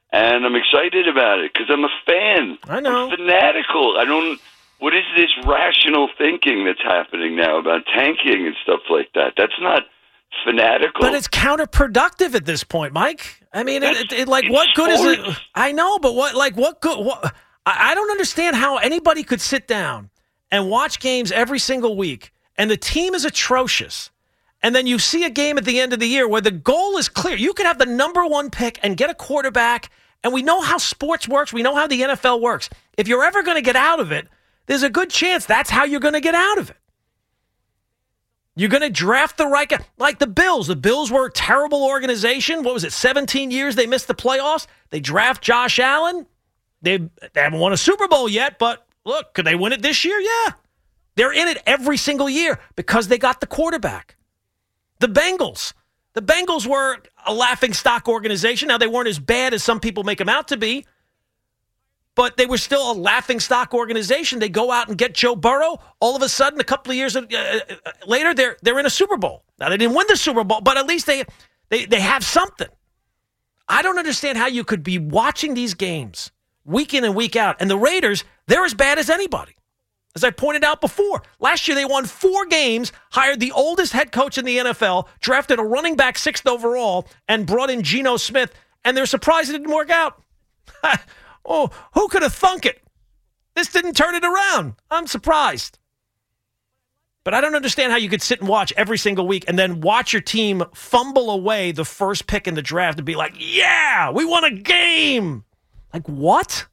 and I'm excited about it because I'm a fan. I know. I'm fanatical. I don't. What is this rational thinking that's happening now about tanking and stuff like that? That's not fanatical. But it's counterproductive at this point, Mike. I mean, it, it, it, like, what good is it? I know, but what, like, what good? What, I, I don't understand how anybody could sit down and watch games every single week, and the team is atrocious, and then you see a game at the end of the year where the goal is clear. You can have the number one pick and get a quarterback, and we know how sports works. We know how the N F L works. If you're ever going to get out of it, there's a good chance that's how you're going to get out of it. You're going to draft the right guy. Like the Bills. The Bills were a terrible organization. What was it, seventeen years they missed the playoffs? They draft Josh Allen. They, they haven't won a Super Bowl yet, but look, could they win it this year? Yeah. They're in it every single year because they got the quarterback. The Bengals. The Bengals were a laughingstock organization. Now, they weren't as bad as some people make them out to be, but they were still a laughingstock organization. They go out and get Joe Burrow. All of a sudden, a couple of years uh, later, they're they're in a Super Bowl. Now, they didn't win the Super Bowl, but at least they, they, they have something. I don't understand how you could be watching these games week in and week out. And the Raiders, they're as bad as anybody. As I pointed out before, last year they won four games, hired the oldest head coach in the N F L, drafted a running back sixth overall, and brought in Geno Smith, and they're surprised it didn't work out. Oh, who could have thunk it? This didn't turn it around. I'm surprised. But I don't understand how you could sit and watch every single week and then watch your team fumble away the first pick in the draft and be like, yeah, we won a game. Like, what?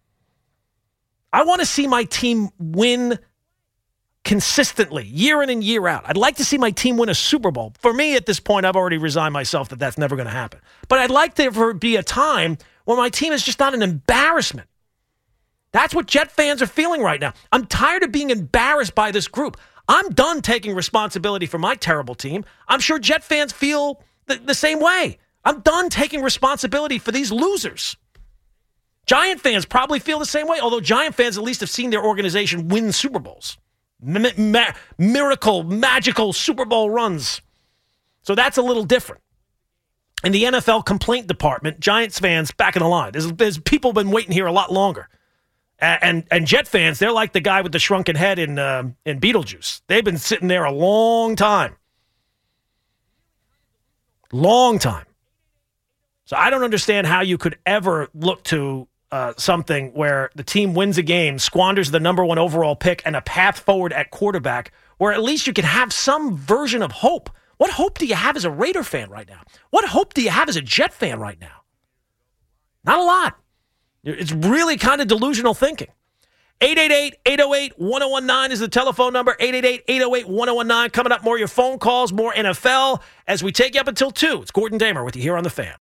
I want to see my team win consistently, year in and year out. I'd like to see my team win a Super Bowl. For me, at this point, I've already resigned myself that that's never going to happen. But I'd like there to be a time when my team is just not an embarrassment. That's what Jet fans are feeling right now. I'm tired of being embarrassed by this group. I'm done taking responsibility for my terrible team. I'm sure Jet fans feel the, the same way. I'm done taking responsibility for these losers. Giant fans probably feel the same way, although Giant fans at least have seen their organization win Super Bowls. Mi- ma- miracle, magical Super Bowl runs. So that's a little different. In the N F L complaint department, Giants fans back in the line. There's, there's people been waiting here a lot longer. And, and and Jet fans, they're like the guy with the shrunken head in uh, in Beetlejuice. They've been sitting there a long time. Long time. So I don't understand how you could ever look to uh, something where the team wins a game, squanders the number one overall pick, and a path forward at quarterback, where at least you can have some version of hope. What hope do you have as a Raider fan right now? What hope do you have as a Jet fan right now? Not a lot. It's really kind of delusional thinking. eight eight eight, eight oh eight, one oh one nine is the telephone number. eight eight eight, eight oh eight, one oh one nine. Coming up, more of your phone calls, more N F L as we take you up until two. It's Gordon Damer with you here on The Fan.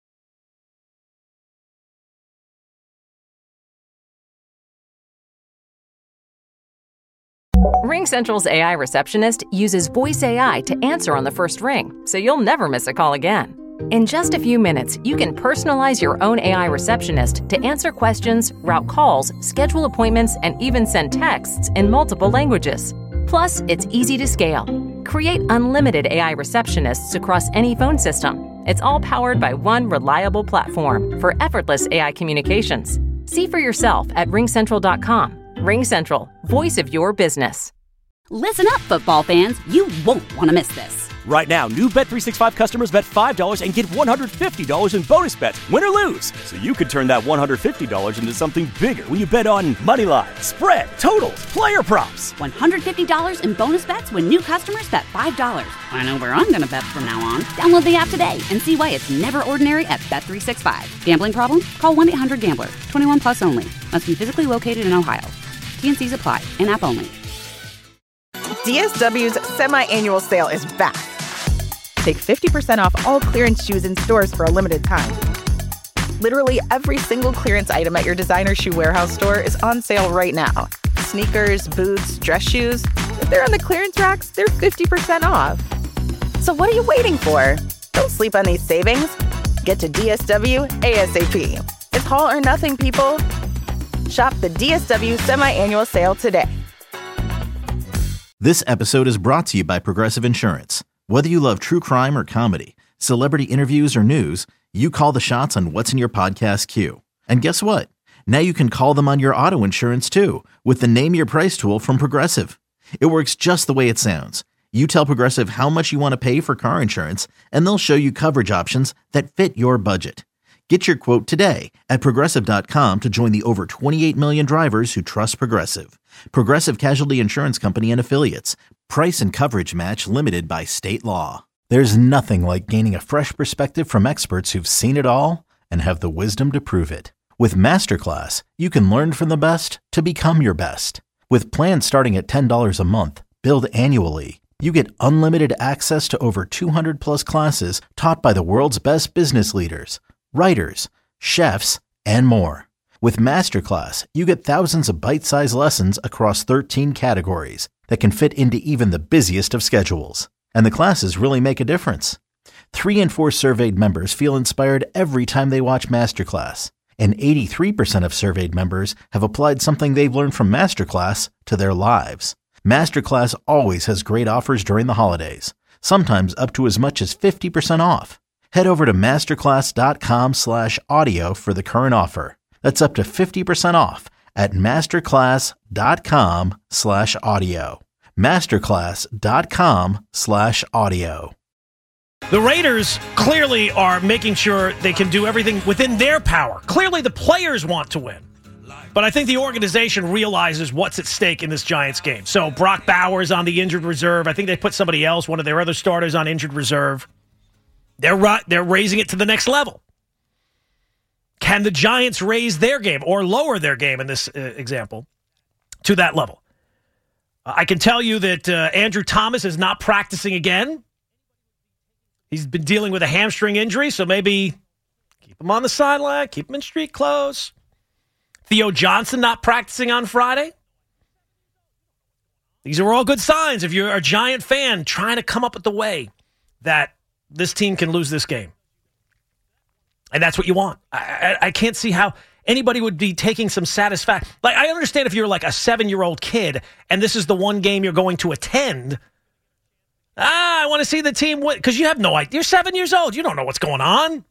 RingCentral's A I receptionist uses voice A I to answer on the first ring, so you'll never miss a call again. In just a few minutes, you can personalize your own A I receptionist to answer questions, route calls, schedule appointments, and even send texts in multiple languages. Plus, it's easy to scale. Create unlimited A I receptionists across any phone system. It's all powered by one reliable platform for effortless A I communications. See for yourself at ring central dot com. RingCentral, voice of your business. Listen up, football fans. You won't want to miss this. Right now, new Bet three sixty-five customers bet five dollars and get one hundred fifty dollars in bonus bets, win or lose. So you could turn that one hundred fifty dollars into something bigger when you bet on money line, spread, totals, player props. one hundred fifty dollars in bonus bets when new customers bet five dollars. I know where I'm going to bet from now on. Download the app today and see why it's never ordinary at Bet three sixty-five. Gambling problem? Call one eight hundred gambler. twenty-one plus only. Must be physically located in Ohio. T and C's apply. In-app only. D S W's semi-annual sale is back. Take fifty percent off all clearance shoes in stores for a limited time. Literally every single clearance item at your designer shoe warehouse store is on sale right now. Sneakers, boots, dress shoes. If they're on the clearance racks, they're fifty percent off. So what are you waiting for? Don't sleep on these savings. Get to D S W ASAP. It's all or nothing, people. Shop the D S W semi-annual sale today. This episode is brought to you by Progressive Insurance. Whether you love true crime or comedy, celebrity interviews or news, you call the shots on what's in your podcast queue. And guess what? Now you can call them on your auto insurance too with the Name Your Price tool from Progressive. It works just the way it sounds. You tell Progressive how much you want to pay for car insurance, and they'll show you coverage options that fit your budget. Get your quote today at Progressive dot com to join the over twenty-eight million drivers who trust Progressive. Progressive Casualty Insurance Company and Affiliates. Price and coverage match limited by state law. There's nothing like gaining a fresh perspective from experts who've seen it all and have the wisdom to prove it. With Masterclass, you can learn from the best to become your best. With plans starting at ten dollars a month, billed annually, you get unlimited access to over two hundred plus classes taught by the world's best business leaders, writers, chefs, and more. With Masterclass, you get thousands of bite-sized lessons across thirteen categories that can fit into even the busiest of schedules. And the classes really make a difference. Three in four surveyed members feel inspired every time they watch Masterclass. And eighty-three percent of surveyed members have applied something they've learned from Masterclass to their lives. Masterclass always has great offers during the holidays, sometimes up to as much as fifty percent off. Head over to masterclass.com slash audio for the current offer. That's up to fifty percent off at masterclass.com slash audio. Masterclass.com slash audio. The Raiders clearly are making sure they can do everything within their power. Clearly the players want to win. But I think the organization realizes what's at stake in this Giants game. So Brock Bowers on the injured reserve. I think they put somebody else, one of their other starters, on injured reserve. They're ra- they're raising it to the next level. Can the Giants raise their game or lower their game in this uh, example to that level? Uh, I can tell you that uh, Andrew Thomas is not practicing again. He's been dealing with a hamstring injury, so maybe keep him on the sideline, keep him in street clothes. Theo Johnson not practicing on Friday. These are all good signs if you're a Giant fan trying to come up with the way that this team can lose this game. And that's what you want. I, I, I can't see how anybody would be taking some satisfaction. Like, I understand if you're like a seven-year-old kid and this is the one game you're going to attend. Ah, I want to see the team win. Because you have no idea. You're seven years old. You don't know what's going on.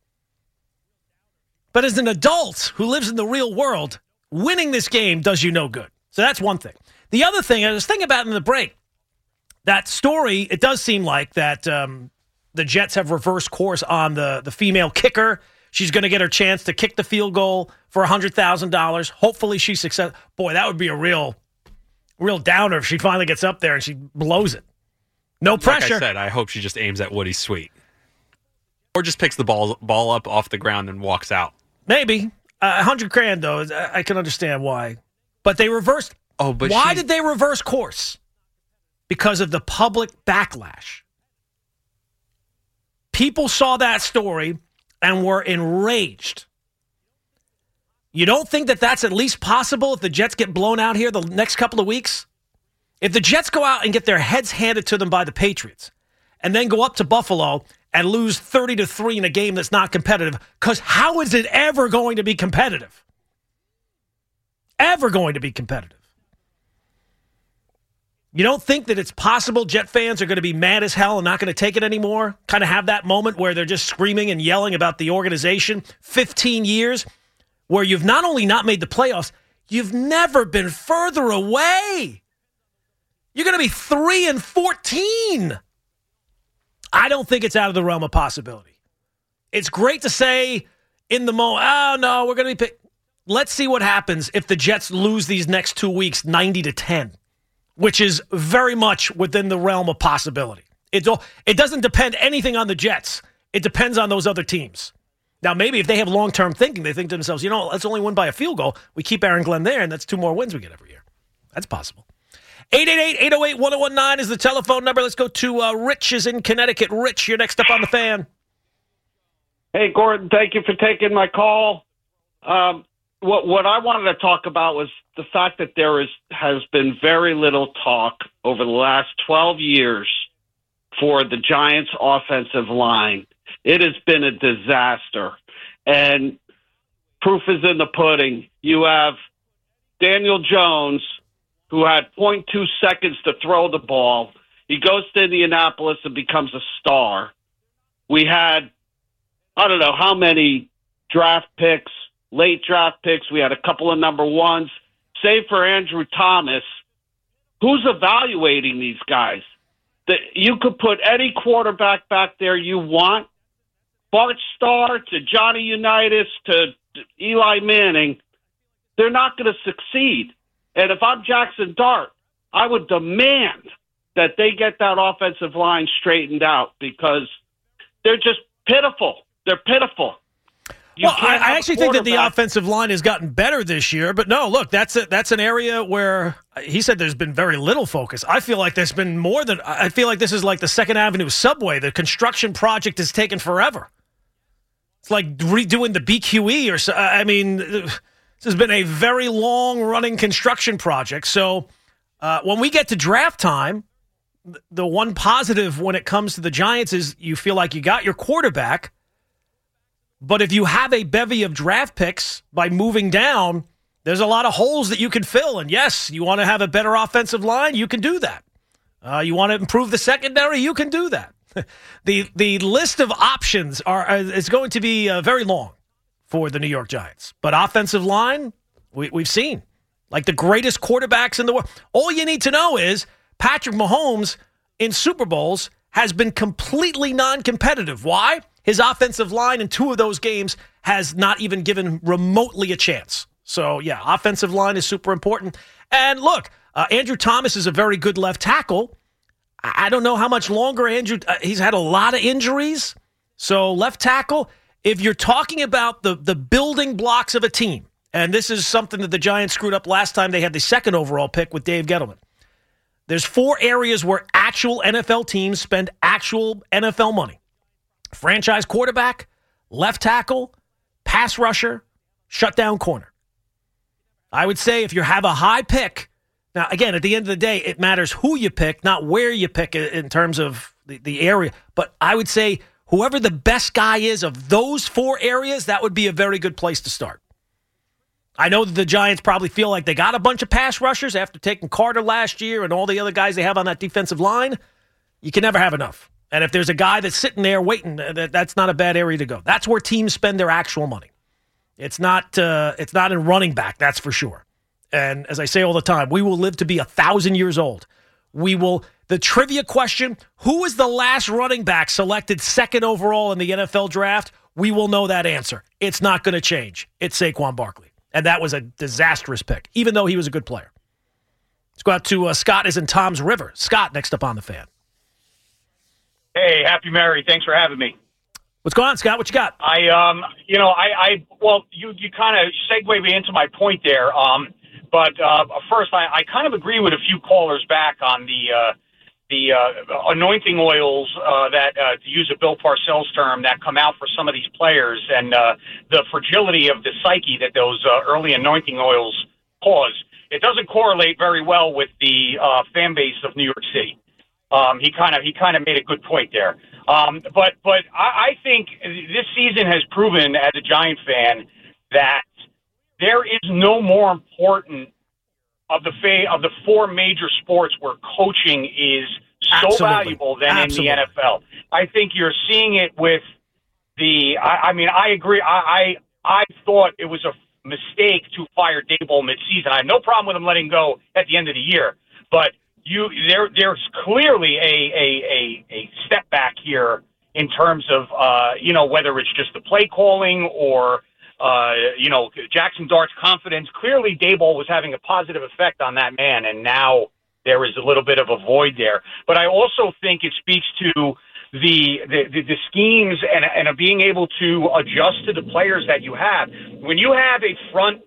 But as an adult who lives in the real world, winning this game does you no good. So that's one thing. The other thing I was thinking about in the break, that story, it does seem like that um, the Jets have reversed course on the, the female kicker. She's going to get her chance to kick the field goal for one hundred thousand dollars. Hopefully she's successful. Boy, that would be a real, real downer if she finally gets up there and she blows it. No pressure. Like I said, I hope she just aims at Woody Sweet. Or just picks the ball ball up off the ground and walks out. Maybe. A uh, hundred grand, though, I can understand why. But they reversed. Oh, but why she... did they reverse course? Because of the public backlash. People saw that story and were enraged. You don't think that that's at least possible if the Jets get blown out here the next couple of weeks? If the Jets go out and get their heads handed to them by the Patriots and then go up to Buffalo and lose thirty to three in a game that's not competitive, because how is it ever going to be competitive? Ever going to be competitive? You don't think that it's possible Jet fans are going to be mad as hell and not going to take it anymore? Kind of have that moment where they're just screaming and yelling about the organization? fifteen years where you've not only not made the playoffs, you've never been further away. You're going to be three and fourteen. I don't think it's out of the realm of possibility. It's great to say in the moment, oh, no, we're going to be picked. Let's see what happens if the Jets lose these next two weeks ninety to ten, which is very much within the realm of possibility. It, it doesn't depend anything on the Jets. It depends on those other teams. Now, maybe if they have long-term thinking, they think to themselves, you know, let's only win by a field goal. We keep Aaron Glenn there, and that's two more wins we get every year. That's possible. eight eight eight, eight oh eight, one oh one nine is the telephone number. Let's go to uh, Rich is in Connecticut. Rich, you're next up on the Fan. Hey, Gordon, thank you for taking my call. Um, what what I wanted to talk about was the fact that there is has been very little talk over the last twelve years for the Giants' offensive line. It has been a disaster. And proof is in the pudding. You have Daniel Jones, who had zero point two seconds to throw the ball. He goes to Indianapolis and becomes a star. We had I don't know how many draft picks, late draft picks. We had a couple of number ones. Save for Andrew Thomas, who's evaluating these guys? That you could put any quarterback back there you want, Bart Starr to Johnny Unitas to Eli Manning. They're not going to succeed. And if I'm Jackson Dart, I would demand that they get that offensive line straightened out because they're just pitiful. They're pitiful. You well, I, I actually think that the offensive line has gotten better this year. But no, look, that's a, that's an area where he said there's been very little focus. I feel like there's been more than – I feel like this is like the Second Avenue subway. The construction project has taken forever. It's like redoing the B Q E or so. I mean, this has been a very long-running construction project. So uh, when we get to draft time, the one positive when it comes to the Giants is you feel like you got your quarterback. But if you have a bevy of draft picks by moving down, there's a lot of holes that you can fill. And yes, you want to have a better offensive line, you can do that. Uh, you want to improve the secondary, you can do that. the The list of options are uh, is going to be uh, very long for the New York Giants. But offensive line, we, we've seen. Like the greatest quarterbacks in the world. All you need to know is Patrick Mahomes in Super Bowls has been completely non-competitive. Why? His offensive line in two of those games has not even given remotely a chance. So, yeah, offensive line is super important. And look, uh, Andrew Thomas is a very good left tackle. I, I don't know how much longer Andrew uh, – he's had a lot of injuries. So, left tackle, if you're talking about the, the building blocks of a team, and this is something that the Giants screwed up last time they had the second overall pick with Dave Gettleman. There's four areas where actual N F L teams spend actual N F L money. Franchise quarterback, left tackle, pass rusher, shutdown corner. I would say if you have a high pick, now again, at the end of the day, it matters who you pick, not where you pick in terms of the, the area. But I would say whoever the best guy is of those four areas, that would be a very good place to start. I know that the Giants probably feel like they got a bunch of pass rushers after taking Carter last year and all the other guys they have on that defensive line. You can never have enough. And if there's a guy that's sitting there waiting, that's not a bad area to go. That's where teams spend their actual money. It's not uh, it's not in running back, that's for sure. And as I say all the time, we will live to be a thousand years old. We will. The trivia question, who was the last running back selected second overall in the N F L draft? We will know that answer. It's not going to change. It's Saquon Barkley. And that was a disastrous pick, even though he was a good player. Let's go out to uh, Scott is in Tom's River. Scott, next up on the Fan. Hey, Happy Mary. Thanks for having me. What's going on, Scott? What you got? I, um, you know, I, I well, you, you kind of segue me into my point there. Um, but uh, first, I, I kind of agree with a few callers back on the uh, the uh, anointing oils uh, that, uh, to use a Bill Parcells term, that come out for some of these players, and uh, the fragility of the psyche that those uh, early anointing oils cause. It doesn't correlate very well with the uh, fan base of New York City. Um, he kind of he kind of made a good point there. Um, but but I, I think this season has proven, as a Giant fan, that there is no more important of the fa- of the four major sports where coaching is so Absolutely. valuable than Absolutely. in the N F L. I think you're seeing it with the. I, I mean, I agree. I, I I thought it was a mistake to fire Daboll midseason. I have no problem with him letting go at the end of the year, but you there there's clearly a a, a, a step back here in terms of uh, you know, whether it's just the play calling or uh, you know, Jackson Dart's confidence. Clearly, Daboll was having a positive effect on that man, and now there is a little bit of a void there. But I also think it speaks to the the, the, the schemes and and being able to adjust to the players that you have. When you have a front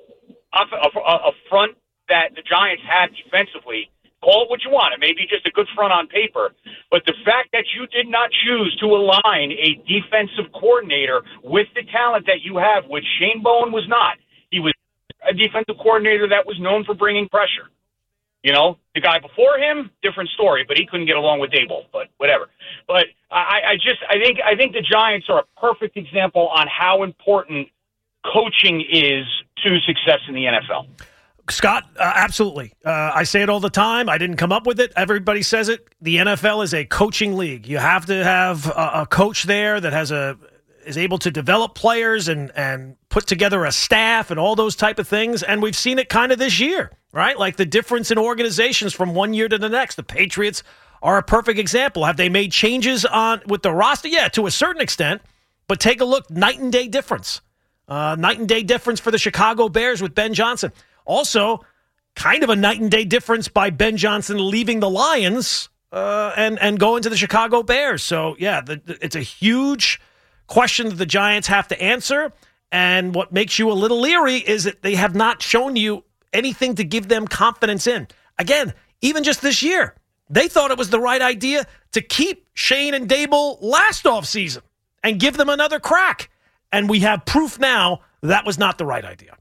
a, a, a front that the Giants have defensively, call it what you want. It may be just a good front on paper, but the fact that you did not choose to align a defensive coordinator with the talent that you have, which Shane Bowen was not. He was a defensive coordinator that was known for bringing pressure. You know, the guy before him, different story, but he couldn't get along with Daboll, but whatever. But I, I just, I think, I think the Giants are a perfect example on how important coaching is to success in the N F L. Scott, uh, absolutely. Uh, I say it all the time. I didn't come up with it. Everybody says it. The N F L is a coaching league. You have to have a, a coach there that has a is able to develop players and, and put together a staff and all those type of things. And we've seen it kind of this year, right? Like the difference in organizations from one year to the next. The Patriots are a perfect example. Have they made changes on with the roster? Yeah, to a certain extent. But take a look, night and day difference. Uh, night and day difference for the Chicago Bears with Ben Johnson. Also, kind of a night and day difference by Ben Johnson leaving the Lions uh, and, and going to the Chicago Bears. So, yeah, the, the, it's a huge question that the Giants have to answer. And what makes you a little leery is that they have not shown you anything to give them confidence in. Again, even just this year, they thought it was the right idea to keep Shane and Dable last offseason and give them another crack. And we have proof now that was not the right idea.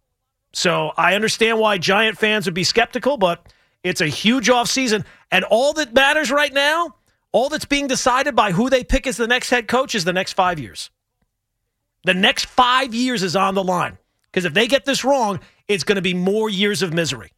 So I understand why Giant fans would be skeptical, but it's a huge offseason. And all that matters right now, all that's being decided by who they pick as the next head coach is the next five years. The next five years is on the line. Because if they get this wrong, it's going to be more years of misery.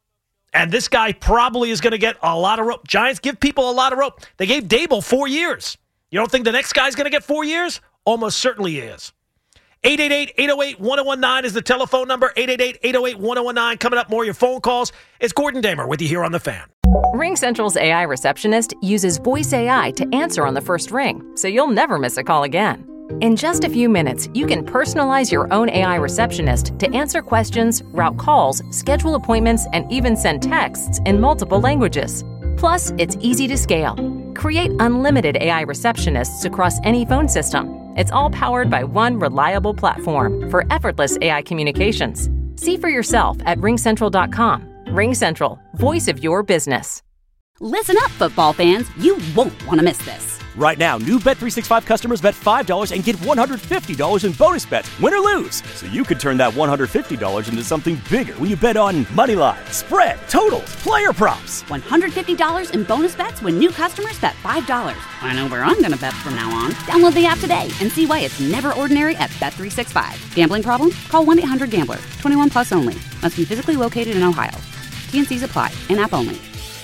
And this guy probably is going to get a lot of rope. Giants give people a lot of rope. They gave Dable four years. You don't think the next guy's going to get four years? Almost certainly he is. eight eight eight, eight oh eight, one oh one nine is the telephone number. eight eight eight, eight oh eight, one oh one nine. Coming up, more of your phone calls. It's Gordon Damer with you here on The Fan. RingCentral's A I receptionist uses voice A I to answer on the first ring, so you'll never miss a call again. In just a few minutes, you can personalize your own A I receptionist to answer questions, route calls, schedule appointments, and even send texts in multiple languages. Plus, it's easy to scale. Create unlimited A I receptionists across any phone system. It's all powered by one reliable platform for effortless A I communications. See for yourself at ring central dot com. RingCentral, voice of your business. Listen up, football fans. You won't want to miss this. Right now, new Bet three sixty-five customers bet five dollars and get one hundred fifty dollars in bonus bets, win or lose. So you could turn that one hundred fifty dollars into something bigger when you bet on money line, spread, totals, player props. one hundred fifty dollars in bonus bets when new customers bet five dollars. I know where I'm going to bet from now on. Download the app today and see why it's never ordinary at Bet three sixty-five. Gambling problem? Call one eight hundred gambler. twenty-one plus only. Must be physically located in Ohio. T and C's apply. In-app only.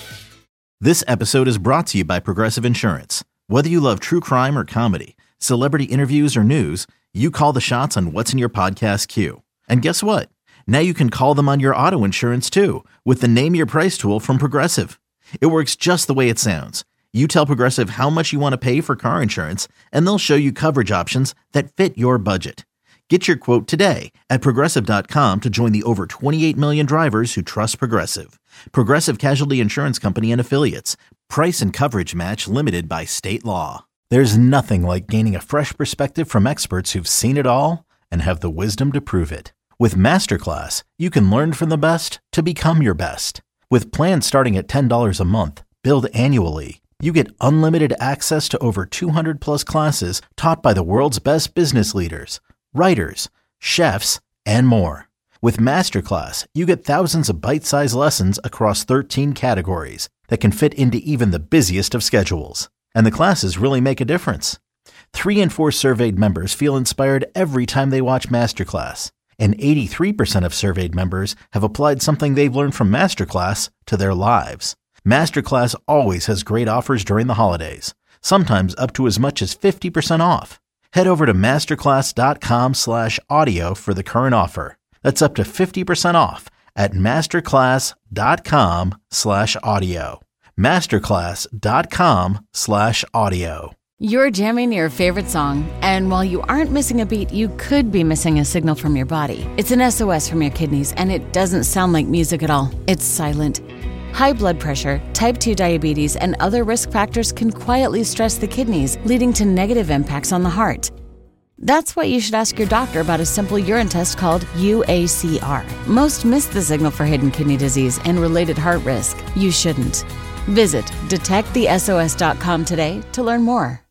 This episode is brought to you by Progressive Insurance. Whether you love true crime or comedy, celebrity interviews or news, you call the shots on what's in your podcast queue. And guess what? Now you can call them on your auto insurance too with the Name Your Price tool from Progressive. It works just the way it sounds. You tell Progressive how much you want to pay for car insurance, and they'll show you coverage options that fit your budget. Get your quote today at Progressive dot com to join the over twenty-eight million drivers who trust Progressive. Progressive Casualty Insurance Company and Affiliates. Price and coverage match limited by state law. There's nothing like gaining a fresh perspective from experts who've seen it all and have the wisdom to prove it. With Masterclass, you can learn from the best to become your best. With plans starting at ten dollars a month, billed annually, you get unlimited access to over two hundred plus classes taught by the world's best business leaders, writers, chefs, and more. With Masterclass, you get thousands of bite-sized lessons across thirteen categories that can fit into even the busiest of schedules. And the classes really make a difference. Three in four surveyed members feel inspired every time they watch Masterclass. And eighty-three percent of surveyed members have applied something they've learned from Masterclass to their lives. Masterclass always has great offers during the holidays, sometimes up to as much as fifty percent off. Head over to masterclass.com slash audio for the current offer. That's up to fifty percent off at masterclass.com slash audio. Masterclass.com slash audio. You're jamming your favorite song, and while you aren't missing a beat, you could be missing a signal from your body. It's an S O S from your kidneys, and it doesn't sound like music at all. It's silent. High blood pressure, type two diabetes, and other risk factors can quietly stress the kidneys, leading to negative impacts on the heart. That's why you should ask your doctor about a simple urine test called U A C R. Most miss the signal for hidden kidney disease and related heart risk. You shouldn't. Visit detect the S O S dot com today to learn more.